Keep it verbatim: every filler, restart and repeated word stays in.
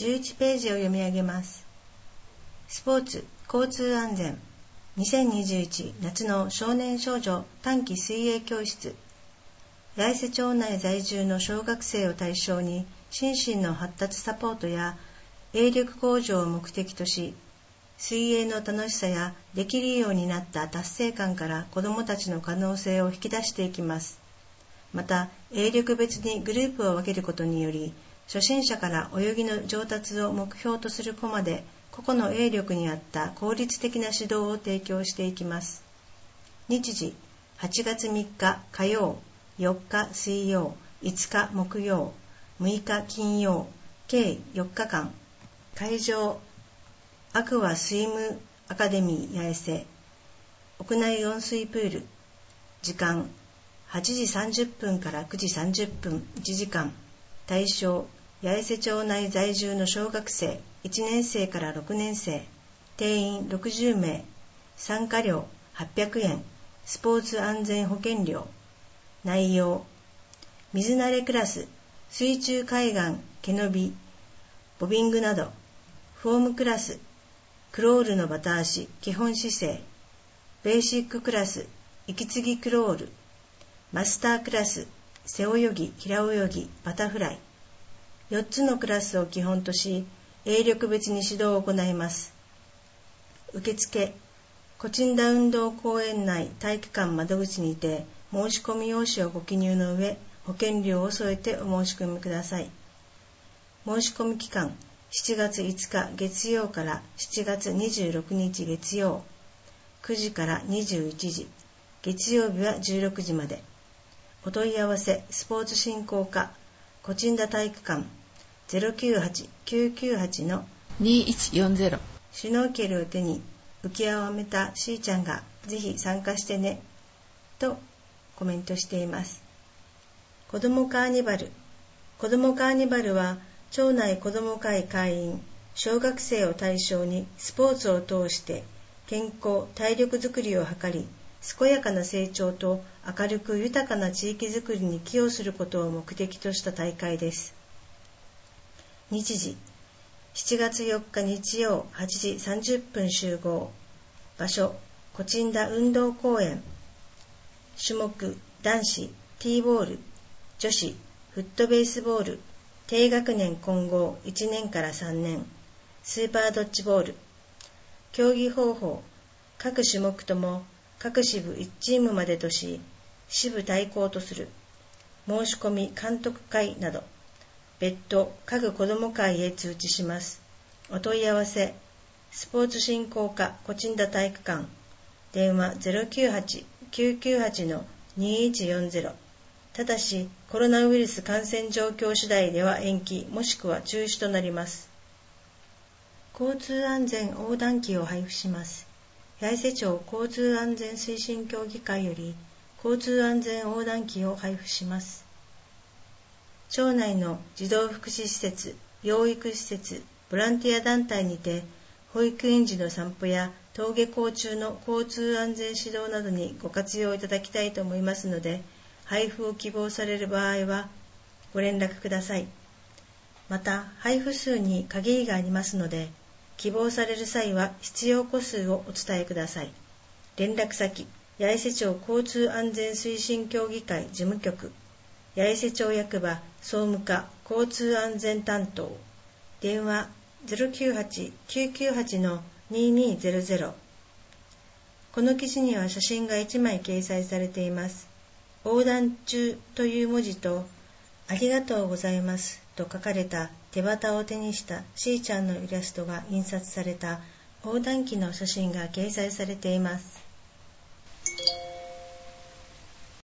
じゅういちページを読み上げます。スポーツ交通安全にせんにじゅういち夏の少年少女短期水泳教室。八重瀬町内在住の小学生を対象に心身の発達サポートや泳力向上を目的とし、水泳の楽しさやできるようになった達成感から子どもたちの可能性を引き出していきます。また、泳力別にグループを分けることにより、初心者から泳ぎの上達を目標とする子まで、個々の泳力に合った効率的な指導を提供していきます。日時、はちがつみっか火曜、よっか水曜、いつか木曜、むいか金曜、計よっかかん。会場、アクアスイムアカデミー八重瀬。屋内温水プール。時間、はちじさんじゅっぷんからくじさんじゅっぷん、いちじかん。対象、八重瀬町内在住の小学生いちねんせいからろくねんせい。定員ろくじゅうめい。参加料はっぴゃくえん。スポーツ安全保険料。内容、水慣れクラス、水中海岸、毛伸び、ボビングなど。フォームクラス、クロールのバタ足、基本姿勢。ベーシッククラス、息継ぎクロール。マスタークラス、背泳ぎ、平泳ぎ、バタフライ。よっつのクラスを基本とし、泳力別に指導を行います。受付、コチンダ運動公園内体育館窓口にて、申し込み用紙をご記入の上、保険料を添えてお申し込みください。申し込み期間、しちがついつか月曜からしちがつにじゅうろくにち月曜、くじからにじゅういちじ、月曜日はじゅうろくじまで。お問い合わせ、スポーツ振興課、コチンダ体育館、ゼロきゅうはち きゅうきゅうはち のにいちよんゼロ。 シュノーケルを手に浮き輪を埋めたしーちゃんがぜひ参加してね、とコメントしています。子どもカーニバル。子どもカーニバルは、町内子ども会会員、小学生を対象にスポーツを通して健康・体力づくりを図り、健やかな成長と明るく豊かな地域づくりに寄与することを目的とした大会です。日時、しちがつよっか日曜はちじさんじゅっぷん集合。場所、コチンダ運動公園。種目、男子、ティーボール、女子、フットベースボール、低学年混合いちねんからさんねん、スーパードッジボール。競技方法、各種目とも各支部いちチームまでとし、支部対抗とする。申し込み監督会など、別途各子ども会へ通知します。お問い合わせ、スポーツ振興課コチンダ体育館、電話 ゼロきゅうはち きゅうきゅうはち のにいちよんゼロ。ただし、コロナウイルス感染状況次第では延期もしくは中止となります。交通安全横断機を配布します。八重瀬町交通安全推進協議会より交通安全横断機を配布します。町内の児童福祉施設、養育施設、ボランティア団体にて、保育園児の散歩や登下校中の交通安全指導などにご活用いただきたいと思いますので、配布を希望される場合はご連絡ください。また、配布数に限りがありますので、希望される際は必要個数をお伝えください。連絡先、八重瀬町交通安全推進協議会事務局、八重瀬町役場総務課交通安全担当、電話 ゼロきゅうはち きゅうきゅうはち のににゼロゼロ。この記事には写真がいちまい掲載されています。横断中という文字と、ありがとうございますと書かれた手旗を手にしたしーちゃんのイラストが印刷された横断機の写真が掲載されています。